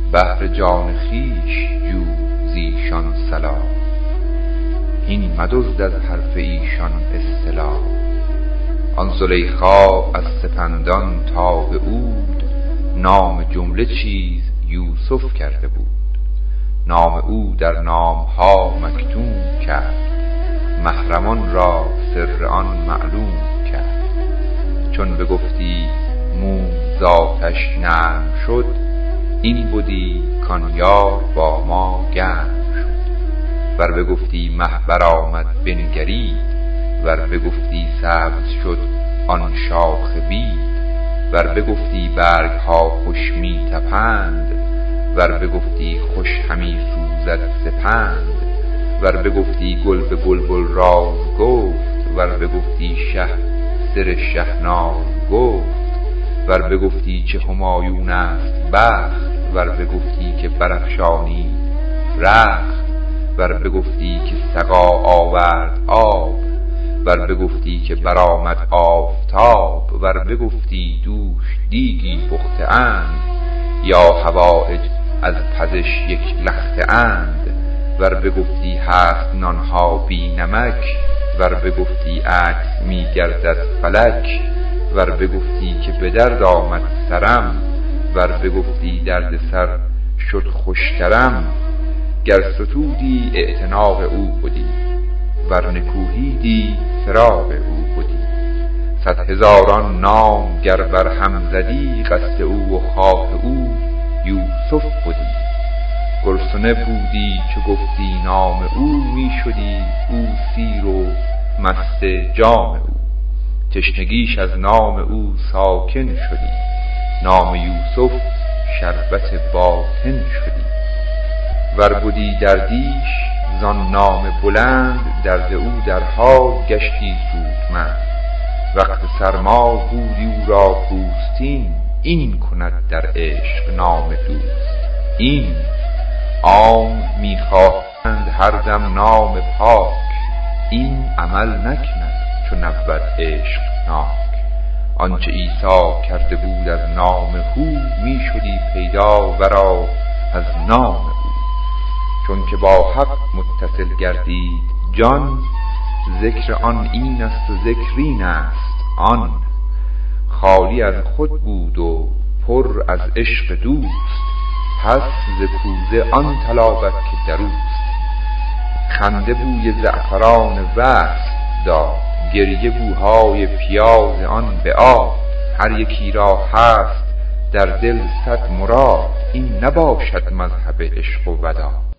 بهر جان خویش جو زیشان صلاح. هین مدزد از حرف ایشان اصطلاح. آن زلیخا از سپندان تا به عود، نام جمله چیز یوسف کرده بود. نام او در نامها مکتوم کرد، محرمان را سر آن معلوم کرد. چون بگفتی موم ذاتش نرم شد، این بودی کان یار با ما گرم شد. ور بگفتی مه برآمد بنگرید، ور بگفتی سبز شد آن شاخ بید. ور بگفتی برگ ها خوش می تپند، ور بگفتی خوش همی سوزد سپند. ور بگفتی گل به بلبل راز گفت، ور بگفتی شه سر شهناز گفت. ور بگفتی چه همایون است بخت، ور بگفتی که برافشانید رخت. ور بگفتی که سقا آورد آب، ور بگفتی که برآمد آفتاب. ور بگفتی دوش دیگی پخته اند، یا حوایج از پزش یک لخته اند. ور بگفتی هست نانها بی نمک، ور بگفتی عکس می گردد فلک. ور بگفتی که به درد آمد سرم، ور بگفتی درد سر شد خوشترم. گر ستودی اعتناق او بودی، ور نکوهیدی فراق او بودی. 100,000 نام گر بر هم زدی، قصد او و خواه او یوسف بودی. گرسنه بودی چو گفتی نام او، می شدی او سیر و مست جام او. تشنگیش از نام او ساکن شدی، نام یوسف شربت باطن شدی. ور بودی دردیش زان نام بلند، درد او درها گشتی سودمند. وقت سرما بودی او را پوستین، این کند در عشق نام دوست. این عام می خواهند هر دم نام پاک، این عمل نکند چو نبود عشق ناک. آنچه عیسی کرده بود از نام هو، می شدی پیدا ورا از نام او. چون که با حق متصل گردید جان، ذکر آن این است و ذکر این است آن. خالی از خود بود و پر از عشق دوست، پس ز کوزه آن تلاوت که دروست. خنده بوی زعفران وصل داد، گریه بوهای پیاز آن به آب. هر یکی را هست در دل 100 مراد، این نباشد مذهب عشق و وداد.